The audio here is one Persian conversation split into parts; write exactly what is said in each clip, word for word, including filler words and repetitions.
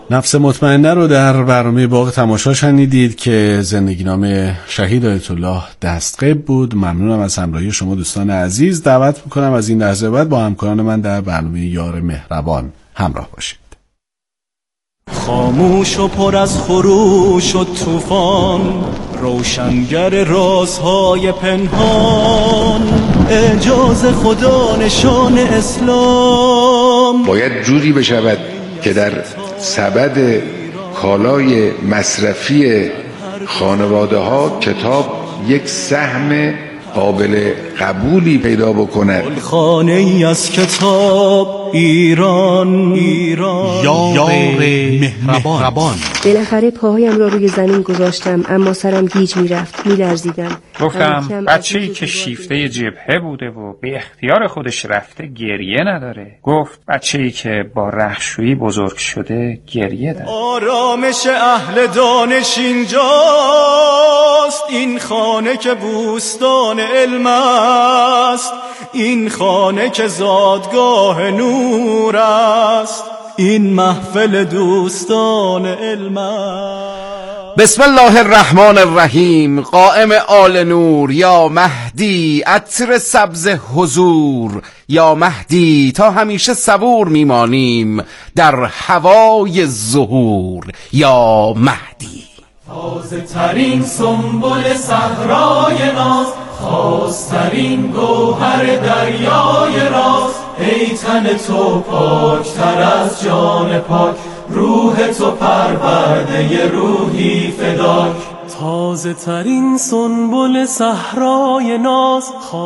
نفس مطمئنه رو در برنامه باغ تماشا شنیدید که زندگی نامه شهید آیت الله دستقیب بود. ممنونم از همراهی شما دوستان عزیز. دعوت میکنم از این لحظه بعد با همکاران من در برنامه یار مهربان همراه باشید. خاموش و پر از خروش و طوفان، روشنگر رازهای پنهان، اعجاز خدا نشان اسلام. باید جوری بشود که در سبد کالای مصرفی خانواده ها کتاب یک سهم قابل قبولی پیدا بکند. خانه ای از کتاب ایران، ایران یار مهربان. بالاخره پاهایم را روی زمین گذاشتم، اما سرم گیج میرفت، میلرزیدم. گفتم بچه‌ای که شیفته جبهه بوده و به اختیار خودش رفته گریه نداره. گفت بچه‌ای که با رهشویی بزرگ شده گریه داره. آرامش اهل دانش اینجاست، این خانه که بوستان علم است، این خانه که زادگاه نور است، این محفل دوستان علم است. بسم الله الرحمن الرحیم. قائم آل نور یا مهدی، عطر سبز حضور یا مهدی، تا همیشه صبور میمانیم در هوای ظهور یا مهدی. تازه ترین سنبل صحرای ناز، خاصترین گوهر دریای راز، ای تن تو پاکتر از جان پاک، روح تو پرورده روحی فداک. تازه ترین سنبل صحرای ناز،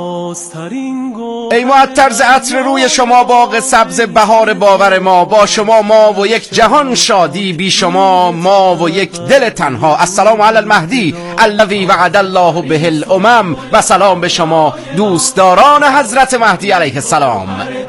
خاصترین گوهر. ای معطر ز عطر روی شما باغ سبز بهار باور ما، با شما ما و یک جهان شادی، بی شما ما و یک دل تنها. السلام علی المهدی الذی وعد الله به الامم، و سلام به شما دوستداران حضرت مهدی علیه السلام.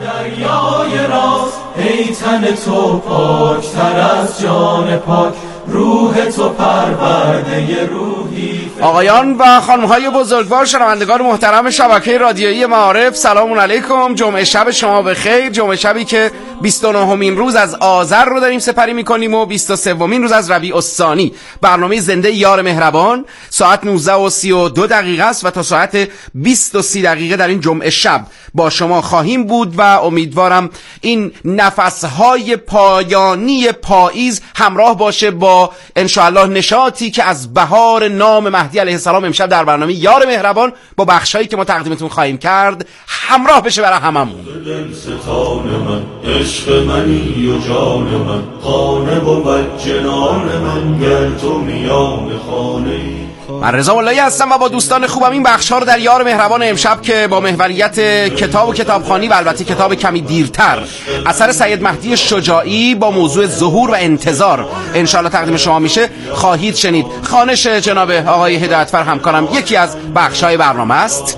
دریای راز، ای تن تو پاکتر از جان پاک، روح تو پرورده روحی. آقایان و خانم‌های بزرگوار، شنوندگان محترم شبکه رادیویی معارف، سلام علیکم. جمعه شب شما بخیر. جمعه شبی که بیست و نهمین روز از آذر رو داریم سپری می‌کنیم و بیست و سومین روز از ربیع الثانی. برنامه زنده یار مهربان ساعت نوزده و سی و دو دقیقه است و تا ساعت بیست و سی دقیقه در این جمعه شب با شما خواهیم بود و امیدوارم این نفس‌های پایانی پاییز همراه باشه با انشاءالله نشاطی که از بهار نام مهدی علیه السلام امشب در برنامه یار مهربان با بخشایی که ما تقدیمتون خواهیم کرد همراه بشه برای هممون. دلستان من، عشق منی و جان من، خانه بود جنان من، گر تو میان خانه. من رضا ملایی هستم و با دوستان خوبم این بخش‌ها رو در یار مهربان امشب که با محوریت کتاب و کتابخوانی و البته کتاب کمی دیرتر اثر سید مهدی شجاعی با موضوع ظهور و انتظار انشالله تقدیم شما میشه خواهید شنید. خوانش جناب آقای هدایتفر همکارم یکی از بخش‌های برنامه است.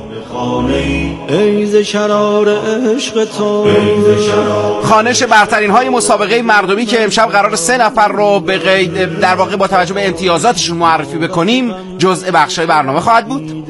ای ز شرار عشق تو، خوانش برترین های مسابقه مردمی که امشب قرار سه نفر رو به قید در واقع با توجه به امتیازاتشون معرفی بکنیم جزء بخشای برنامه خواهد بود.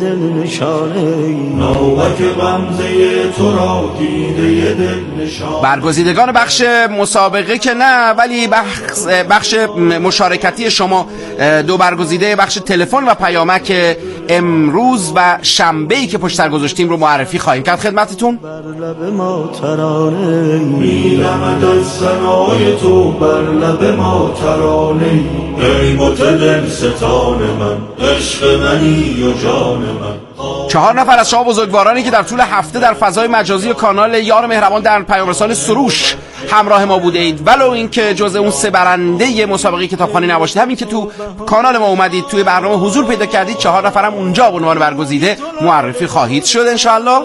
برگزیدگان بخش مسابقه که نه، ولی بخش, بخش مشارکتی شما دو برگزیده بخش تلفن و پیامک امروز و شنبه‌ای که پشت سر گذاشتیم رو معرفی خواهیم کرد خدمتتون. بر لب ما ترانه میلمد از ثنای تو، بر لب ما ترانه. ای متدل ستان من، عشق منی و جان من. چهار نفر از شما بزرگوارانی که در طول هفته در فضای مجازی و کانال یار مهربان در پیام رسان سروش همراه ما بوده اید، ولو این که جزء اون سه برنده مسابقه کتابخوانی نباشید، همین که تو کانال ما اومدید توی برنامه حضور پیدا کردید، چهار نفرم اونجا به عنوان برگزیده معرفی خواهید شد انشالله.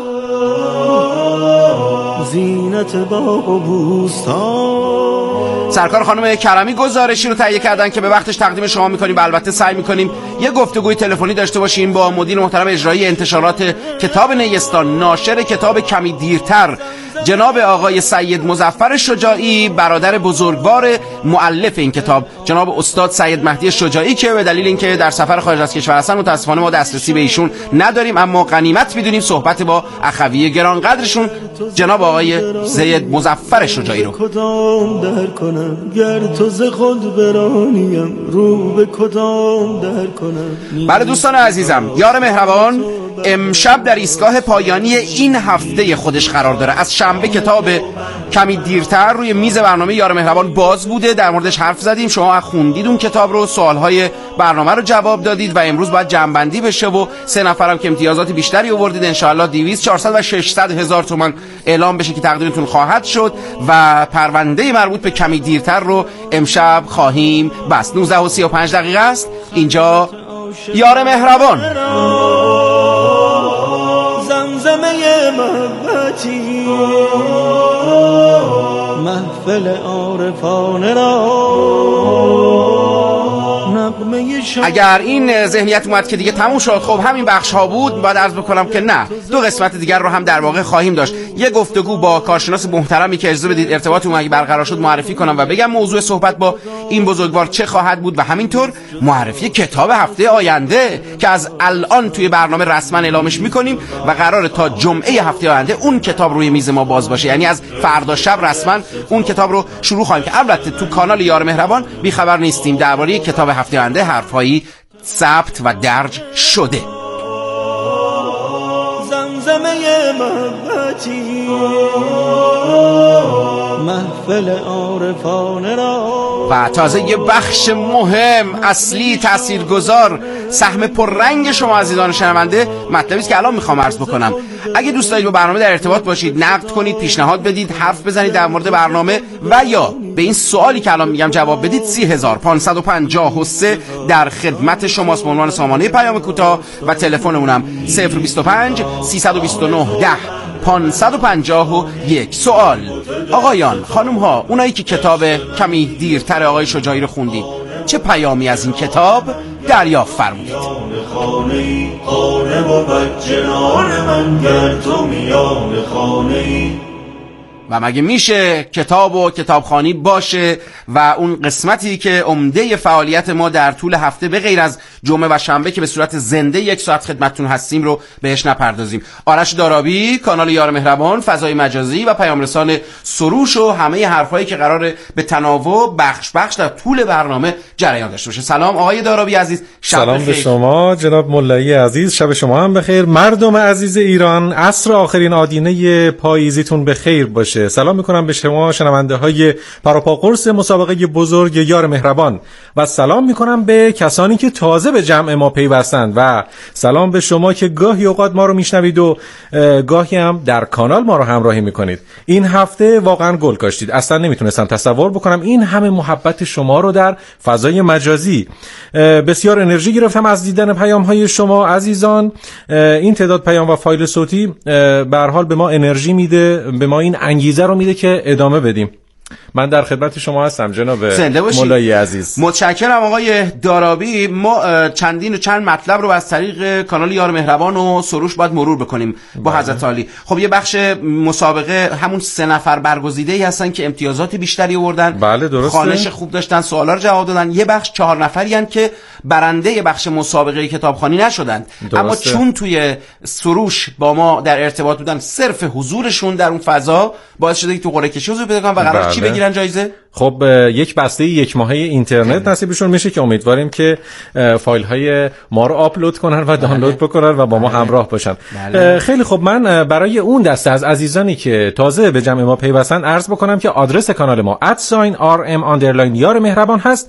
زینت باغ و بوستان. سرکار خانم کرمی گزارشی رو تهیه کردن که به وقتش تقدیم شما میکنیم و البته سعی میکنیم یه گفتگوی تلفنی داشته باشیم با مدیر محترم اجرایی انتشارات کتاب نیستان، ناشر کتاب کمی دیرتر جناب آقای سید مظفر شجاعی، برادر بزرگوار مؤلف این کتاب جناب استاد سید مهدی شجاعی، که به دلیل اینکه در سفر خارج از کشور هستن متاسفانه ما دسترسی به ایشون نداریم، اما غنیمت میدونیم صحبت با اخوی گرانقدرشون جناب آقای سید مظفر شجاعی رو. کدام در کنم گر تو ز خود برانیم رو به کدام در کنم. بله دوستان عزیزم، یار مهربان امشب در ایستگاه پایانی این هفته خودش قرار داره. از شنبه کتاب کمی دیرتر روی میز برنامه یار مهربان باز بوده، در موردش حرف زدیم، شما خوندید اون کتاب رو، سوالهای برنامه رو جواب دادید و امروز باید جمع‌بندی بشه و سه نفرم که امتیازات بیشتری آوردید ان شاءالله دویست چهارصد و ششصد هزار تومان اعلام بشه که تقدیرتون خواهد شد و پرونده مربوط به کمی دیرتر رو امشب خواهیم بس. نوزده و سی و پنج دقیقه است اینجا یار مهربان. زمزمه محبتی محفل عارفانه را. اگر این ذهنیت اومد که دیگه تموم شد، خب همین بخش ها بود، باید عرض بکنم که نه، دو قسمت دیگر رو هم در واقع خواهیم داشت. یه گفتگو با کارشناس محترمی که اجازه بدید ارتباط اون اگه برقرار شد معرفی کنم و بگم موضوع صحبت با این بزرگوار چه خواهد بود، و همینطور معرفی کتاب هفته آینده که از الان توی برنامه رسما اعلامش میکنیم و قراره تا جمعه هفته آینده اون کتاب روی میز ما باز باشه، یعنی از فردا شب رسما اون کتاب رو شروع خواهیم که البته تو کانال یار مهربان بی خبر نیستیم درباره کتاب هفته آینده حرفایی ثبت و درج شده. زمزمه محبتی محفل عارفانه را. و تازه یه بخش مهم، اصلی، تاثیرگذار، سهم پررنگ شما عزیزان شنونده مطلبی است که الان میخوام عرض بکنم. اگه دوست دارید با برنامه در ارتباط باشید، نقد کنید، پیشنهاد بدید، حرف بزنید در مورد برنامه و یا به این سوالی که الان میگم جواب بدید، سی هزار پانصد و پنجاه و سه در خدمت شماست به عنوان سامانه پیام کوتاه و تلفنمونم صفر بیست و پنج سیصد و بیست و نه ده پانصد و پنجاه و یک. سوال آقایان، خانم ها، اونایی که کتاب کمی دیرتر آقای شجاعی رو خوندید، چه پیامی از این کتاب دریافت فرمودید؟ خانه خانه بود جنان من گر تو میان خانه. و مگه میشه کتاب و کتابخوانی باشه و اون قسمتی که عمده فعالیت ما در طول هفته به غیر از جمعه و شنبه که به صورت زنده یک ساعت خدمتتون هستیم رو بهش نپردازیم؟ آرش دارابی، کانال یار مهربان، فضای مجازی و پیامرسان سروش و همه حرفایی که قراره به تناوب بخش بخش در طول برنامه جریان داشته باشه. سلام آقای دارابی عزیز، شب سلام بخیر. به شما جناب ملایی عزیز، شب شما هم بخیر. مردم عزیز ایران، عصر آخرین آدینه پاییزیتون بخیر باشه. سلام میکنم به شما شنونده های پروپا قرص مسابقه بزرگ یار مهربان و سلام میکنم به کسانی که تازه به جمع ما پیوستند و سلام به شما که گاهی اوقات ما رو میشنوید و گاهی هم در کانال ما رو همراهی میکنید. این هفته واقعا گل کاشتید. اصلا نمیتونستم تصور بکنم این همه محبت شما رو در فضای مجازی. بسیار انرژی گرفتم از دیدن پیام های شما عزیزان. این تعداد پیام و فایل صوتی به هر حال به ما انرژی میده، به ما این انگیزه رو میده که ادامه بدیم. من در خدمت شما هستم جناب مولایی عزیز. متشکرم آقای دارابی. ما چندین و چند مطلب رو از طریق کانال یار مهربان و سروش باید مرور بکنیم با حضرت عالی. خب یه بخش مسابقه همون سه نفر برگزیده‌ای هستن که امتیازات بیشتری آوردن، بله درسته، خوانش خوب داشتن، سوالا رو جواب دادن. یه بخش چهار نفری ان که برنده بخش مسابقه کتابخوانی نشدن، اما چون توی سروش با ما در ارتباط بودن، صرف حضورشون در اون فضا باعث شده که تو قرعه کشی حضور پیدا کنن و قرار چی بگیرن جایزه؟ خب یک بسته یک ماهه اینترنت نصیبشون میشه که امیدواریم که فایل های ما رو آپلود کنن و دانلود بکنن و با ما همراه باشن. بله. خیلی خب، من برای اون دسته از عزیزانی که تازه به جمع ما پیوستن عرض بکنم که آدرس کانال ما ات ساین آر ام آندرلاین یار مهربان هست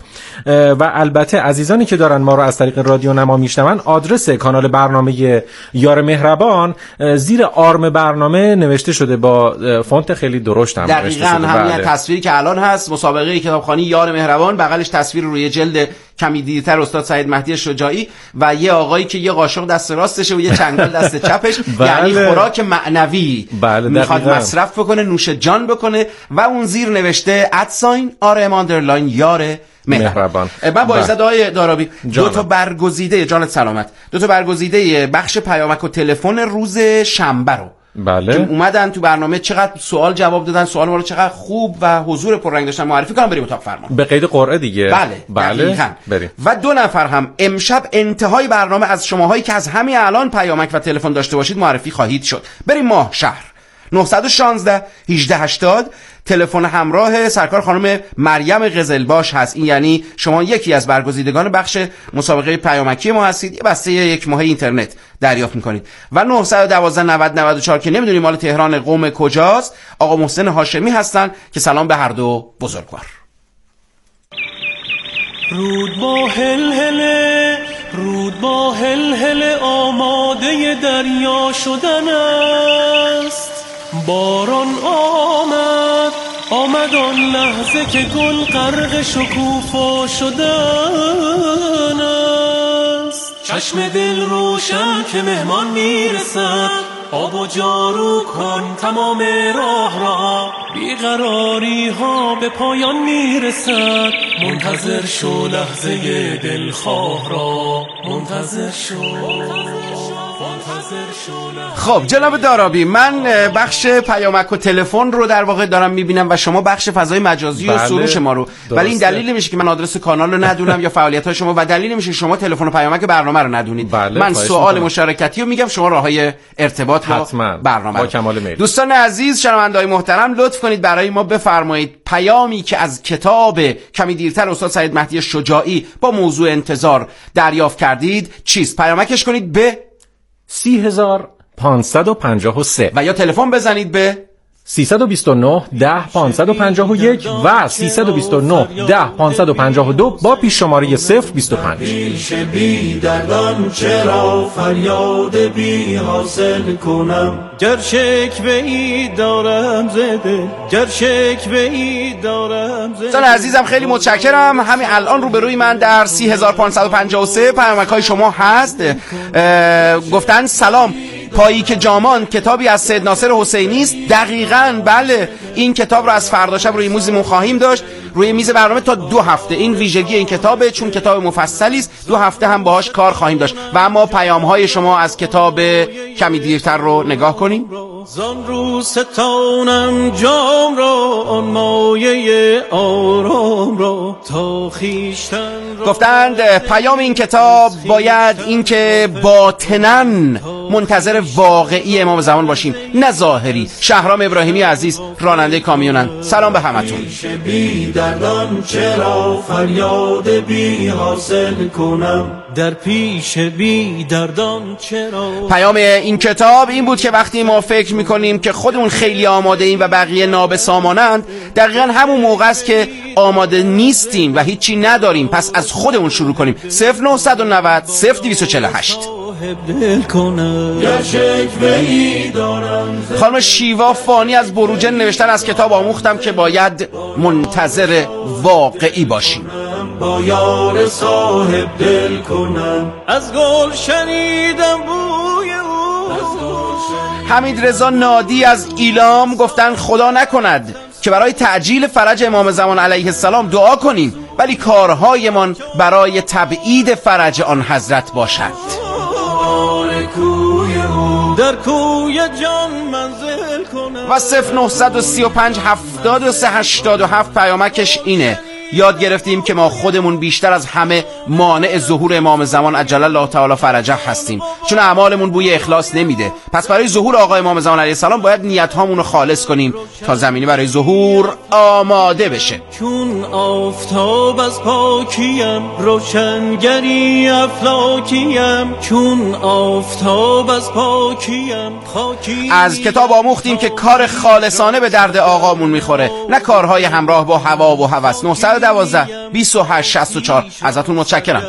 و البته عزیزانی که دارن ما رو از طریق رادیو نما میشنون، آدرس کانال برنامه یار مهربان زیر آرم برنامه نوشته شده با فونت خیلی درشت هم نوشته شده. دقیقاً همین بله. تصویری که الان هست، مسابقه کتابخوانی یار مهربان، بغلش تصویر روی جلد کمی دیرتر استاد سید مهدی شجاعی و یه آقایی که یه قاشق دست راستشه و یه چنگال دست چپش. بله. یعنی خوراک معنوی بله میخواد مصرف بکنه، نوش جان بکنه و اون زیر نوشته ات ساین آر ام آندرلاین یار مهربان. من با اجازه آقای دارابی دو تا برگزیده، جانت سلامت، دو تا برگزیده بخش پیامک و تلفن روز شنبه رو بله. اومدن تو برنامه چقدر سوال جواب دادن، سوال ما رو چقدر خوب و حضور پررنگ داشتن. معرفی کنم بریم اتاق فرمان. به قید قرعه دیگه. بله. بله. بریم. و دو نفر هم امشب انتهای برنامه از شماهایی که از همین الان پیامک و تلفن داشته باشید معرفی خواهید شد. بریم ماه شهر نه یک شش هجده هشتاد. تلفن همراه سرکار خانم مریم قزلباش هست. این یعنی شما یکی از برگزیدگان بخش مسابقه پیامکی ما هستید، یه بسته یک ماه اینترنت دریافت میکنید. و نه یک دو نود نود و چهار که نمیدونیم مال تهران قم کجاست، آقا محسن هاشمی هستن که سلام به هر دو بزرگوار. رود با هل هله، رود با هل هله آماده دریا شدن است. باران آمد، آمد آن لحظه که گل غرق شکوفا شدن است. چشم دل روشن که مهمان میرسد، آب و جارو کن تمام راه را. بیقراری ها به پایان میرسد، منتظر شو لحظه دلخواه را. منتظر شو. خب جناب دارابی، من بخش پیامک و تلفن رو در واقع دارم میبینم و شما بخش فضای مجازی و سروش ما رو، ولی این دلیل نمیشه که من آدرس کانال رو ندونم یا فعالیت های شما، و دلیل نمیشه شما تلفن و پیامک برنامه رو ندونید. بله. من سوال مشارکتی رو میگم، شما راههای ارتباط با برنامه با کمال میل. دوستان عزیز، شنونده‌های محترم، لطف کنید برای ما بفرمایید پیامی که از کتاب کمی دیرتر استاد سعید مهدی شجاعی با موضوع انتظار دریافت کردید چیست. پیامکش کنید به سی هزار پانصد و پنجاه و سه و یا تلفن بزنید به سیصد و بیست و نه ده پانصد و پنجاه و یک و سیصد و بیست و نه ده پانصد و پنجاه و دو با پیش شماره صفر بیست و پنج. پیش بی دردان چرا فریاد بی حاصل کنم، گر شکوه ای دارم زده، گر شکوه ای دارم زده. دوستان عزیزم خیلی متشکرم. همین الان روبروی من در سی هزار پانصد و پنجاه و سه پیامک های شما هست. گفتن سلام، پایی که جامان کتابی از سید ناصر حسینی است. دقیقاً بله، این کتاب رو از فردا شب روی میزمون خواهیم داشت، روی میز برنامه تا دو هفته. این ویژگی این کتابه، چون کتاب مفصلی است، دو هفته هم باهاش کار خواهیم داشت. و اما پیام های شما از کتاب کمی دیرتر رو نگاه کنیم. زان رو ستانم جام را، آن مایه آرام را، تا خیشتن را. گفتند پیام این کتاب باید این که باطناً منتظر واقعی امام زمان باشیم، نه ظاهری. شهرام ابراهیمی عزیز، راننده کامیونن. سلام به همتون. بی دردان چرا فریاد بی حاصل کنم، در پیش بی دردان چرا. پیام این کتاب این بود که وقتی ما فکر میکنیم که خودمون خیلی آماده ایم و بقیه نابسامانند، دقیقا همون موقع است که آماده نیستیم و هیچی نداریم. پس از خودمون شروع کنیم. صفر نه نه صفر صفر دویست و چهل و هشت. خانم شیوا فانی از بروجن نوشتن از کتاب آموختم که باید منتظر واقعی باشیم. با یار صاحب دل کنم، از گل شنیدم بوی او. حمید رضا نادی از ایلام گفتن خدا نکند که برای تعجیل فرج امام زمان علیه السلام دعا کنیم، ولی کارهایمان برای تبعید فرج آن حضرت باشد. در کوی جان منزل کنم. و صفر نه سه پنج هفتاد و سه هشتاد و هفت پیامکش اینه: یاد گرفتیم که ما خودمون بیشتر از همه مانع ظهور امام زمان عجل الله تعالی فرجه هستیم، چون اعمالمون بوی اخلاص نمیده. پس برای ظهور آقا امام زمان علیه السلام باید نیت هامون رو خالص کنیم تا زمینی برای ظهور آماده بشه. چون آفتاب از پاکیم، روشنگری افلاکیم. چون آفتاب از پاکیم، خاکی. از کتاب آموختیم که کار خالصانه به درد آقامون میخوره، نه کارهای همراه با هوا و هوس. نه یک دو بیست و هشت شصت و چهار. ازتون متشکرم.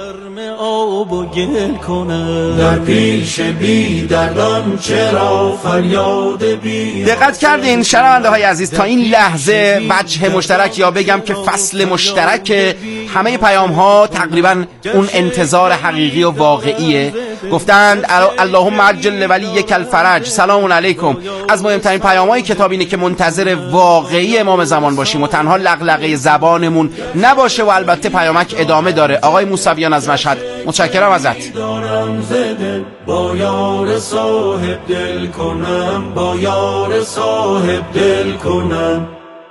در پیش بی دردان چرا فریاد بی. دقت کردین شنونده های عزیز، تا این لحظه وجه مشترک یا بگم که فصل مشترک همه پیام ها تقریبا اون انتظار حقیقی و واقعیه. گفتند اللهم عجل ولیک الفرج، سلام علیکم. از مهمترین پیام‌های کتاب اینه که منتظر واقعی امام زمان باشیم و تنها لغلقه زبانمون نباشه و البته پیامک ادامه داره. آقای موسویان از مشهد، متشکرم ازت. با یار صاحب دل کنم، با یار صاحب دل کنم.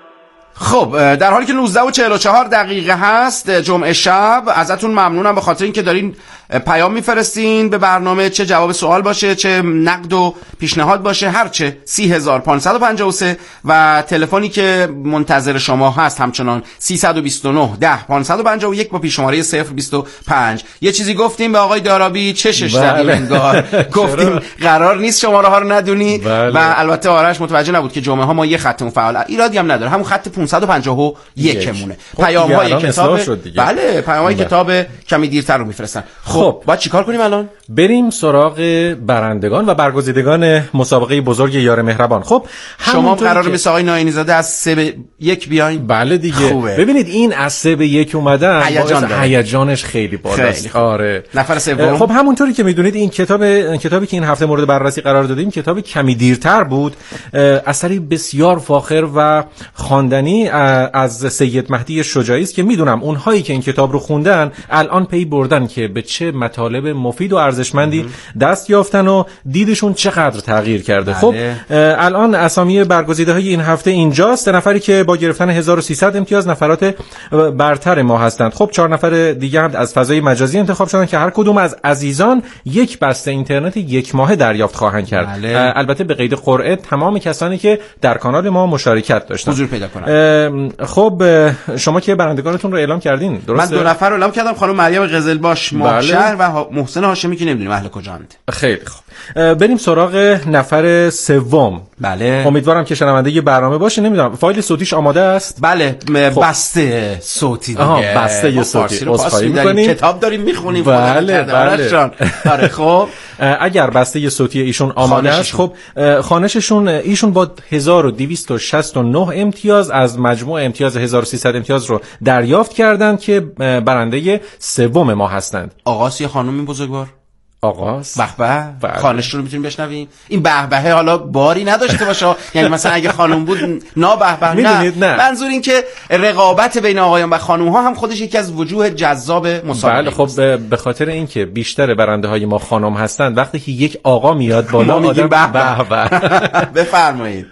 خب در حالی که نوزده و چهل و چهار دقیقه هست جمعه شب، ازتون ممنونم به خاطر اینکه دارین پیام میفرستین به برنامه، چه جواب سوال باشه، چه نقد و پیشنهاد باشه، هر چه. سی هزار پانصد و پنجاه و سه و تلفنی که منتظر شما هست همچنان سیصد و بیست و نه ده پانصد و پنجاه و یک با پیش شماره صفر بیست و پنج. یه چیزی گفتیم به آقای دارابی، چشش زدیم انگار. گفتیم قرار نیست شماره ها رو ندونی و البته آرش متوجه نبود که جمعه ها ما یه خطمون فعال، ایرادی هم نداره، همون خط پانصد و پنجاه و یک مونه. پیام های کتاب، بله پیام های کتاب کمی دیرتر رو میفرستن. خب باید چیکار کنیم الان؟ بریم سراغ برندگان و برگزیدگان مسابقه بزرگ یار مهربان. خب شما قراره مثل آقای ناینی زاده از سه به یک بیاین؟ بله دیگه. خوبه. ببینید این از سه به یک اومدن هیجانش خیلی بالاست. آره. نفر سوم. خب همونطوری که میدونید این کتاب کتابی که این هفته مورد بررسی قرار دادیم کتاب کمی دیرتر بود، اثری بسیار فاخر و خواندنی از سید مهدی شجاعی است که میدونم اونهایی که این کتاب رو خوندن الان پی بردن که به چه مطالب مفید و ارزشمندی دست یافتن و دیدشون چقدر تغییر کرده. خب الان اسامی برگزیده های این هفته اینجاست. سه نفری که با گرفتن هزار و سیصد امتیاز نفرات برتر ما هستند. خب چهار نفر دیگه هم از فضای مجازی انتخاب شدن که هر کدوم از عزیزان یک بسته اینترنت یک ماهه دریافت خواهند کرد. بله. البته به قید قرعه تمام کسانی که در کانال ما مشارکت داشتن حضور پیدا کنند. خب شما که برندگانتون رو اعلام کردین، درسته؟ من دو نفر رو اعلام کردم، خانم مریم قزلباش ماهشهر بله. و محسن هاشمی که نمیدونیم اهل کجاند. خیلی خوب. بریم سراغ نفر سوم. بله. امیدوارم که شنونده برنامه باشه. نمیدونم فایل صوتیش آماده است؟ بله. خب. بسته صوتی دیگه. آها بسته صوتی. عذرخواهی می‌کنیم. کتاب داریم می‌خونیم. بله بله. آره خب اگر بسته صوتی ایشون آماده است، خب خانششون ایشون با هزار و دویست و شصت و نه امتیاز از مجموع امتیاز هزار و سیصد امتیاز رو دریافت کردند که برنده سوم ما هستند. آقاس یه خانومی بزرگوار. آغاز به به خانش رو میتونیم بشنویم. این به به حالا باری نداشته باشه، یعنی مثلا اگه خانم بود نا به به نه. نه منظور این که رقابت بین آقایان و خانم ها هم خودش یکی از وجوه جذاب مسابقه. بله خب به خاطر اینکه بیشتر برنده های ما خانم هستند، وقتی که یک آقا میاد بالا آدم به به. بفرمایید.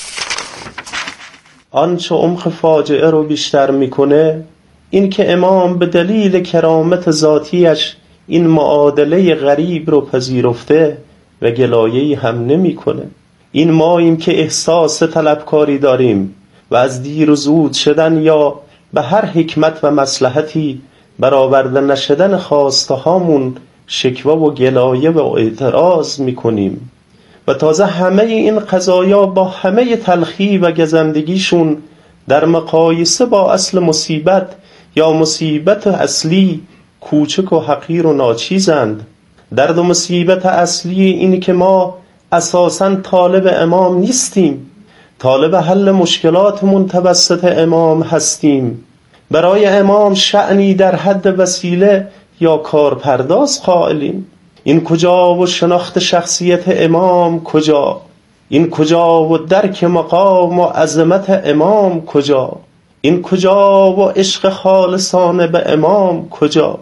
آنچه عمق فاجعه رو بیشتر میکنه این که امام به دلیل کرامت ذاتیش این معادله غریب رو پذیرفته و گلایه‌ای هم نمی‌کنه. این ماییم که احساس طلبکاری داریم و از دیر و زود شدن یا به هر حکمت و مصلحتی برآورده نشدن خواسته هامون شکوه و گلایه و اعتراض می‌کنیم و تازه همه این قضایا با همه تلخی و گزندگیشون در مقایسه با اصل مصیبت یا مصیبت اصلی کوچک و حقیر و ناچیزند. درد و مصیبت اصلی اینی که ما اساساً طالب امام نیستیم، طالب حل مشکلاتمون توسط امام هستیم. برای امام شأنی در حد وسیله یا کارپرداز قائلیم. این کجا و شناخت شخصیت امام کجا؟ این کجا و درک مقام و عظمت امام کجا؟ این کجا و عشق خالصانه به امام کجا؟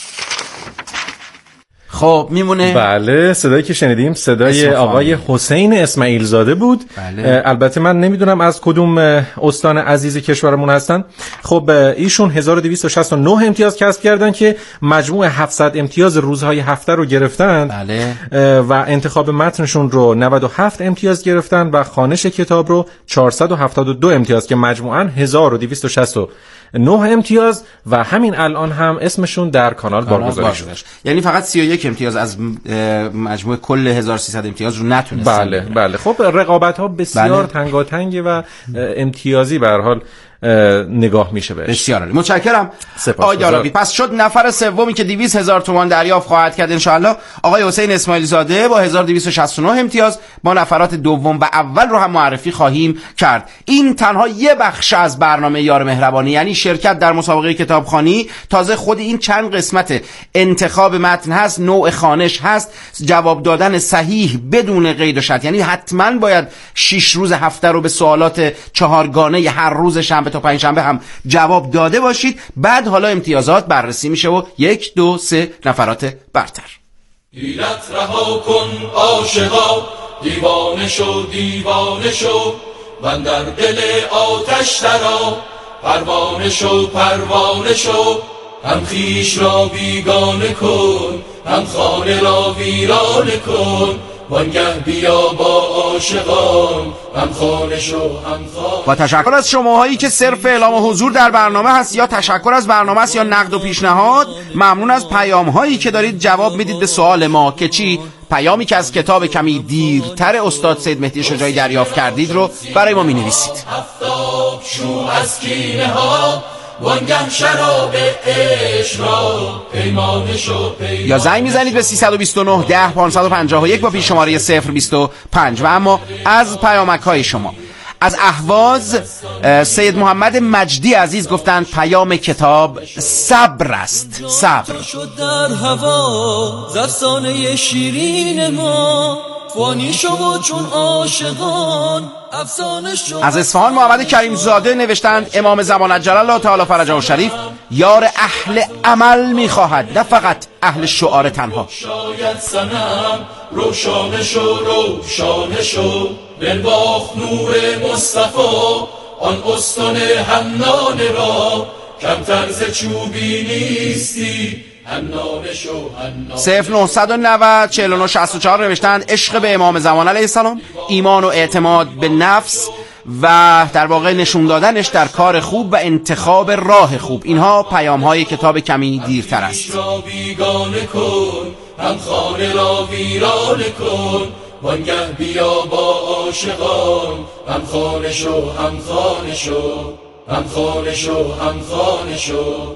خب میمونه. بله صدایی که شنیدیم صدای آقای حسین اسماعیل زاده بود. بله. البته من نمیدونم از کدوم استان عزیز کشورمون هستن. خب ایشون هزار و دویست و شصت و نه امتیاز کسب کردن که مجموع هفتصد امتیاز روزهای هفته رو گرفتن. بله. و انتخاب متنشون رو نود و هفت امتیاز گرفتن و خوانش کتاب رو چهارصد و هفتاد و دو امتیاز که مجموعاً هزار و دویست و شصت و نه امتیاز و همین الان هم اسمشون در کانال بارگذاری شده. یعنی فقط سی و یک امتیاز از مجموع کل هزار و سیصد امتیاز رو نتونستن. بله بله. خب رقابت ها بسیار بله. تنگاتنگه و امتیازی به هر حال نگاه میشه بهش. بسیار عالی، متشکرم آقای عرابی. پس شد نفر سومی که دویست هزار تومان دریافت خواهد کرد انشاءالله آقای حسین اسماعیل زاده با هزار و دویست و شصت و نه امتیاز. ما نفرات دوم و اول رو هم معرفی خواهیم کرد. این تنها یه بخش از برنامه یار مهربانی، یعنی شرکت در مسابقه کتابخوانی. تازه خود این چند قسمت انتخاب متن هست، نوع خوانش هست، جواب دادن صحیح بدون قید و شرط، یعنی حتما باید شش روز هفته رو به سوالات چهارگانه هر روز شنبه تا پنجشنبه هم جواب داده باشید. بعد حالا امتیازات بررسی میشه و یک دو سه نفرات برتر. حیلت رها کن عاشقا، دیوانه شو دیوانه شو، من در دل آتش درآ، پروانه شو پروانه شو، هم خویش را بیگانه کن، هم خانه را ویرانه کن، وانگه بیا با عاشقان، هم خانه شو هم خانه. با تشکر از شماهایی که صرف اعلام حضور در برنامه هست یا تشکر از برنامه است یا نقد و پیشنهاد، ممنون از پیام هایی که دارید جواب میدید به سوال ما که چی. پیامی که از کتاب کمی دیرتر استاد سید مهدی شجاعی دریافت کردید رو برای ما می نویسید. هفتاب شو از کینه ها، وانگه شراب عشق را پیمانه شو پیمانه. یا زنگ میزنید به سیصد و بیست و نه ده پانصد و پنجاه و یک با پیش شماره صفر بیست و پنج. و اما از پیامک های شما از اهواز سید محمد مجدی عزیز گفتند پیام کتاب صبر است. صبر شد در هوا زفسانه شیرین ما، فانی شو چون عاشقان افسانه شو. از اصفهان محمد کریم زاده نوشتند امام زمان عجل الله تعالی فرجه الشریف یار اهل عمل میخواهد، نه فقط اهل شعار تنها. شاید صنم روشانه شو روشانه شو، بنواخت نور مصطفی آن استن حنانه را، کمتر ز چوبی نیستی حنانه شو حنانه. صفر نهصد و نود چهل و نه شصت و چهار نوشتند عشق به امام زمان علیه السلام، ایمان و اعتماد به نفس و در واقع نشون دادنش در کار خوب و انتخاب راه خوب. اینها پیام های کتاب کمی دیرتر است. بیگانه کن، هم خانه را ویرانه کن، وانگه بیا با عاشقان، هم خانه شو هم خانه شو، هم خانه شو هم خانه شو.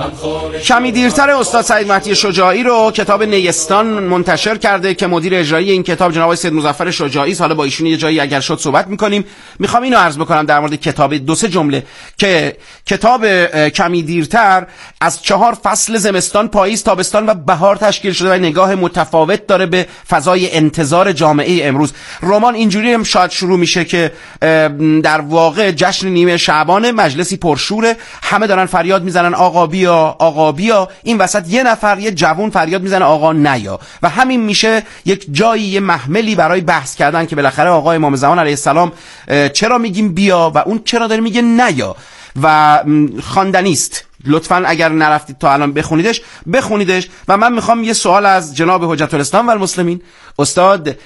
کمی دیرتر استاد سید مهدی شجاعی رو کتاب نیستان منتشر کرده که مدیر اجرایی این کتاب جناب سید مظفر شجاعی است. حالا با ایشون یه جایی اگر شد صحبت میکنیم. میخوام اینو عرض بکنم در مورد کتاب دو سه جمله که کتاب کمی دیرتر از چهار فصل زمستان، پاییز، تابستان و بهار تشکیل شده و نگاه متفاوت داره به فضای انتظار جامعه امروز. رمان اینجوری هم شاید شروع میشه که در واقع جشن نیمه شعبان، مجلسی پرشوره، همه دارن فریاد میزنن آقا بیا آقا بیا، این وسط یه نفر یه جوون فریاد میزنه آقا نیا، و همین میشه یک جایی، یه محملی برای بحث کردن که بالاخره آقا امام زمان علیه السلام چرا میگیم بیا و اون چرا داره میگه نیا. و خواندنی است، لطفاً اگر نرفتید تا الان بخونیدش بخونیدش. و من میخوام یه سوال از جناب حجت الاسلام و المسلمین استاد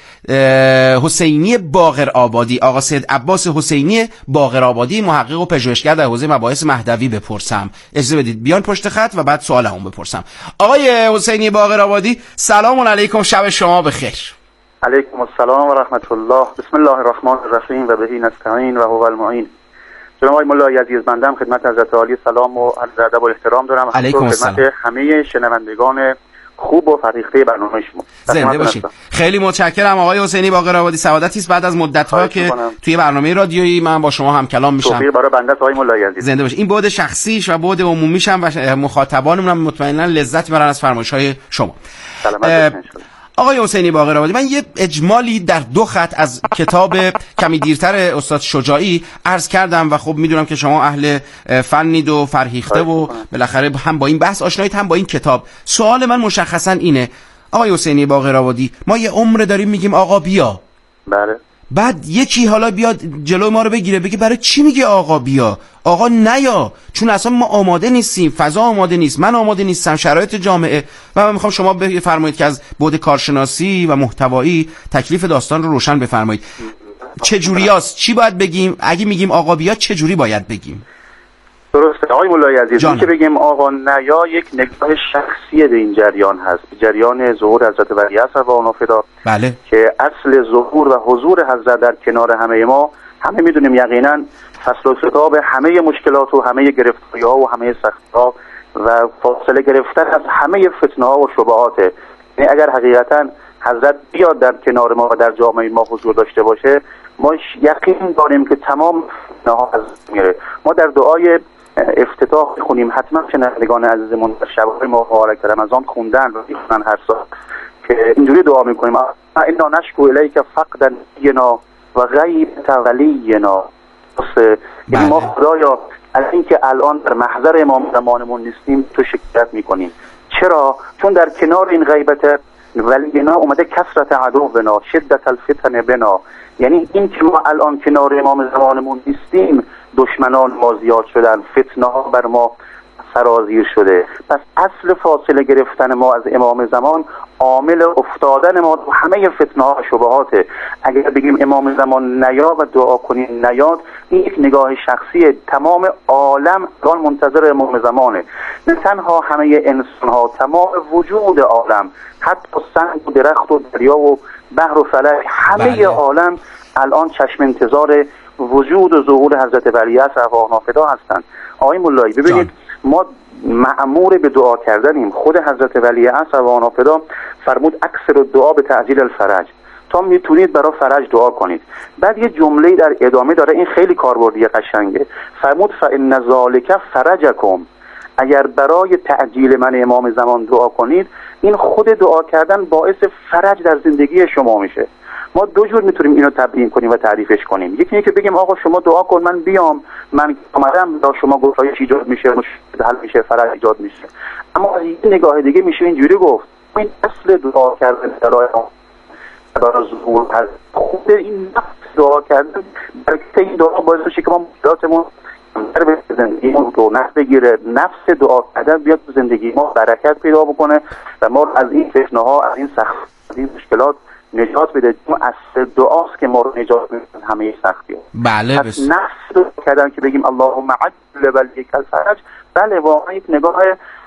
حسینی باقرآبادی، آقا سید عباس حسینی باقرآبادی، محقق و پژوهشگر در حوزه مباحث مهدوی بپرسم. اجازه بدید بیان پشت خط و بعد سوالمو بپرسم. آقای حسینی باقرآبادی سلام علیکم، شب شما بخیر. علیکم السلام و رحمت الله. بسم الله الرحمن الرحیم و بهی نستعین و هو المعین. جناب آقای مولای عزیز، بنده خدمت حضرت عالی سلام و عرض ادب و احترام دارم. علیکم السلام. خدمت همه شنوندگان خوب و فرهیخته برنامه شما. زنده باشید. خیلی متشکرم آقای حسینی باقرآبادی. سعادتی است بعد از مدت‌ها که توی برنامه رادیویی من با شما هم کلام میشم. توفیق برای بنده آقای مولای عزیز. زنده باشید. این بعد شخصیش و بعد عمومیش هم و مخاطبانمون هم مطمئنا لذت میبرن از فرمایش‌های شما. سلامت باشید. آقای حسینی باقرآبادی، من یه اجمالی در دو خط از کتاب کمی دیرتر استاد شجاعی عرض کردم و خب میدونم که شما اهل فنید و فرهیخته و بالاخره هم با این بحث آشنایید هم با این کتاب. سوال من مشخصا اینه آقای حسینی باقرآبادی، ما یه عمر داریم میگیم آقا بیا، بله، بعد یکی حالا بیاد جلو ما رو بگیره بگه برای چی میگه آقا بیا، آقا نیا، چون اصلا ما آماده نیستیم، فضا آماده نیست، من آماده نیستم، شرایط جامعه. و من میخوام شما بفرمایید که از بعد کارشناسی و محتوایی تکلیف داستان رو روشن بفرمایید. چه جوریاست؟ چی باید بگیم؟ اگه میگیم آقا بیا چه جوری باید بگیم؟ درسته آقای مولای عزیز، این که بگیم آقا نیا یک نگاه شخصی به این جریان هست، جریان ظهور حضرت ولی عصر و آنافدا، بله، که اصل ظهور و حضور حضرت در کنار همه ما همه میدونیم یقینا فصل و خطاب همه مشکلات و همه گرفتاری ها و همه سختی ها و فاصله گرفتن از همه فتنه ها و شبهاته. یعنی اگر حقیقتا حضرت بیاد در کنار ما و در جامعه ما حضور داشته باشه، ما یقین داریم که تمام فتنه ها از میره. ما در دعای افتتاح خونیم، حتما شنوندگان عزیزمون در شب‌های مبارک رمضان خوندن و میخونن هر سال که اینجوری دعا میکنیم: انا نشکو الیک فقد نبینا و غیبت ولینا. یعنی ما خدایا از اینکه الان در محضر امام زمانمون نیستیم تو شکایت میکنیم. چرا؟ چون در کنار این غیبت ولینا اومده کثرت عدونا، شدت الفتن بنا. یعنی این که ما الان کنار امام زمانمون نیستیم، دشمنان ما زیاد شدن، فتنه ها بر ما سرازیر شده. پس اصل فاصله گرفتن ما از امام زمان عامل افتادن ما تو همه فتنه ها و شبهاته. اگر بگیم امام زمان نیاد و دعا کنیم نیاد، این یک نگاه شخصیه. تمام عالم الان منتظر امام زمانه، نه تنها همه انسان ها، تمام وجود عالم، حتی سنگ و درخت و دریا و بحر و فلک، همه بله. عالم الان چشم انتظار وجود و ظهور حضرت ولی عصر ارواح نافدا هستند. آقای مولایی ببینید جان. ما مأمور به دعا کردنیم. خود حضرت ولی عصر ارواح نافدا فرمود اکثر الدعا به تعجیل الفرج، تا میتونید برای فرج دعا کنید. بعد یه جمله در ادامه داره، این خیلی کاربردی قشنگه. فرمود فإن ذلک فرجکم، اگر برای تعجیل من امام زمان دعا کنید، این خود دعا کردن باعث فرج در زندگی شما میشه. ما دو جور میتونیم اینو تبیین کنیم و تعریفش کنیم. یکی اینه که بگیم آقا شما دعا کن من بیام، من اومدم تا شما گفتایش ایجاد میشه، مشکل حل میشه، فرج ایجاد میشه. اما از این نگاه دیگه میشه اینجوری گفت این اصل دعا کردن برای برای ظهور هست. خود این نفس دعا کردن برکت این دعا باعث میشه که ما مشکلاتمون در زندگیمون رو نفس بگیره، نفس دعا کردن بیاد تو زندگی ما برکت پیدا بکنه و ما از این فتنه ها، از این سخت، از این مشکلات نجات بده. اصل دعاست که ما رو نجات میده همه سختی ها. بله بس نفس دعا کردن که بگیم اللهم عجل ولیک الفرج، بله واقعا یک نگاه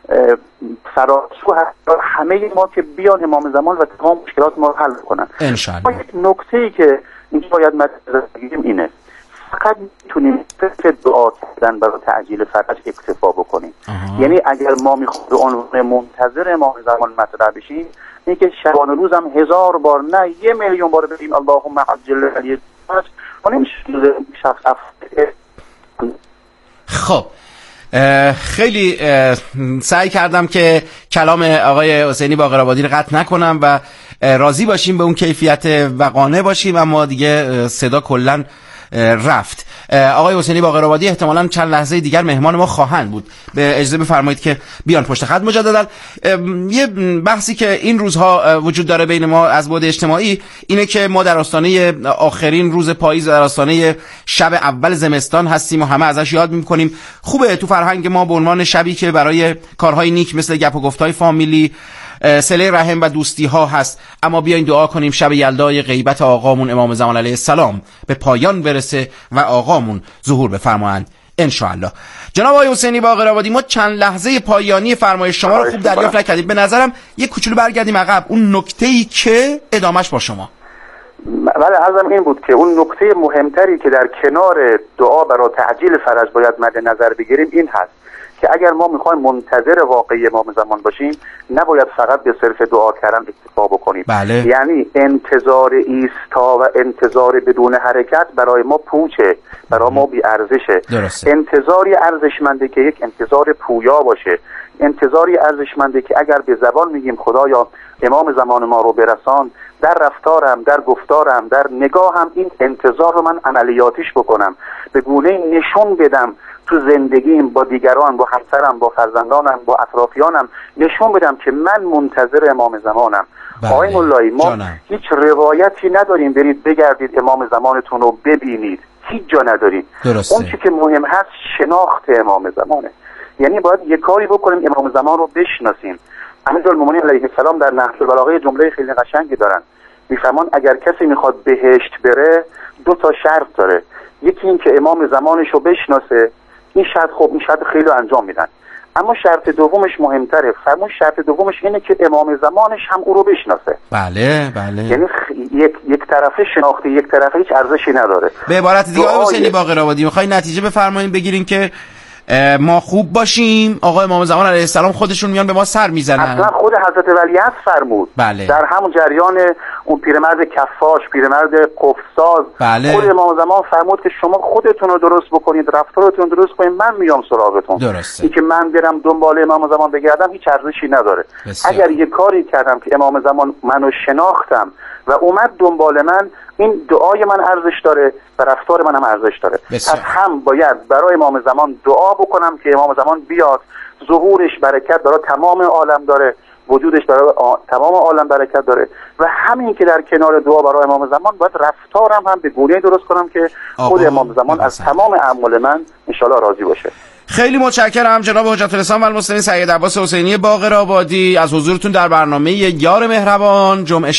فراسو هست همه ما که بیان امام زمان و تمام مشکلات ما رو حل کنن ان شاء الله. یک نکته‌ای که اینجا باید مطرح بگیم اینه، فقط میتونیم صرف دعا کردن برای تعجیل فرج اکتفا بکنیم. آها. یعنی اگر ما میخوایم به عنوان منتظر امام زمان مطرح بشیم، این که شبانه روز هم هزار بار نه یه میلیون بار بگیم اللهم عجل ولی الفرج، ما نمیشه شخص افته. خب خیلی سعی کردم که کلام آقای حسینی باقرآبادی رو قطع نکنم و راضی باشیم به اون کیفیت و قانع باشیم، اما دیگه صدا کلن رفت. آقای حسینی باقرآبادی احتمالاً چند لحظه دیگر مهمان ما خواهند بود. به اجازه بفرمایید که بیان پشت خط مجددا. یه بحثی که این روزها وجود داره بین ما از بعد اجتماعی اینه که ما در آستانه آخرین روز پاییز، در آستانه شب اول زمستان هستیم و همه ازش یاد می‌کنیم. خوبه تو فرهنگ ما به عنوان شبی که برای کارهای نیک مثل گپ و گفت‌های فامیلی، صله رحم و دوستی ها هست، اما بیاین دعا کنیم شب یلدای غیبت آقامون امام زمان علیه السلام به پایان برسه و آقامون ظهور بفرمایند ان شاء الله. جناب آقای حسینی باقرآبادی، ما چند لحظه پایانی فرمایش شما رو خوب دریافت نکردیم. به نظرم یک کوچولو برگردیم عقب، اون نکته‌ای که ادامش با شما. بله عرضم این بود که اون نکته مهمتری که در کنار دعا برای تعجیل فرج باید مد نظر بگیریم این هست که اگر ما میخوایم منتظر واقعی امام زمان باشیم، نباید فقط به صرف دعا کردن اکتفا بکنیم. بله. یعنی انتظار ایستا و انتظار بدون حرکت برای ما پوچه، برای ما بی ارزشه. درسته. انتظاری ارزشمنده که یک انتظار پویا باشه، انتظاری ارزشمنده که اگر به زبان میگیم خدایا امام زمان ما رو برسان، در رفتارم، در گفتارم، در نگاهم این انتظار رو من عملیاتیش بکنم، به گونه نشون بدم تو زندگیم با دیگران، با همسرم، با فرزندانم، با اطرافیانم نشون بدم که من منتظر امام زمانم. آقای مولایی، ما جانم. هیچ روایتی نداریم برید بگردید امام زمانتون رو ببینید، هیچ جا نداریم. درسته. اون چی که مهم هست شناخت امام زمانه، یعنی باید یک کاری بکنیم امام زمان رو بشناسیم. امیرالمومنین علیه السلام در نهج البلاغه جمله خیلی قشنگی دارن، میفرمان اگر کسی میخواد بهشت بره دو تا شرط داره، یکی این که امام زمانش رو بشناسه، این شرط خب این شرط خیلی انجام میدن، اما شرط دومش مهمتره. فرمون شرط دومش اینه که امام زمانش هم او رو بشناسه. بله بله. یعنی خ... یک یک طرفه شناخته یک طرفه هیچ ارزشی نداره. به عبارت دیگه آقای حسینی باقرآبادی میخواین نتیجه بفرمایید بگیرین که ما خوب باشیم، آقا امام زمان علیه السلام خودشون میان به ما سر میزنن. اصلا خود حضرت ولیعصر فرمود. بله. در همون جریان اون پیرمرد کفاش، پیرمرد قفساز، بله. خود امام زمان فرمود که شما خودتون رو درست بکنید، رفتارتون درست کنید، من میام سراغتون. درسته. این که من برم دنبال امام زمان بگردم هیچ ارزشی نداره. بسیار. اگر یه کاری کردم که امام زمان منو شناختم و اومد دنبال من، این دعای من ارزش داره و رفتار من هم ارزش داره. بسیار. پس هم باید برای امام زمان دعا بکنم که امام زمان بیاد، ظهورش برکت برای تمام عالم داره، وجودش برای آ... تمام عالم برکت داره، و همین که در کنار دعا برای امام زمان باید رفتارم هم به گونه‌ای درست کنم که خود امام زمان از تمام اعمال من انشالله راضی باشه. خیلی متشکرم جناب حجت الاسلام و المسلمین سید عباس حسینی باقرآبادی از حضورتون در برنامه یار مهربان. جمعه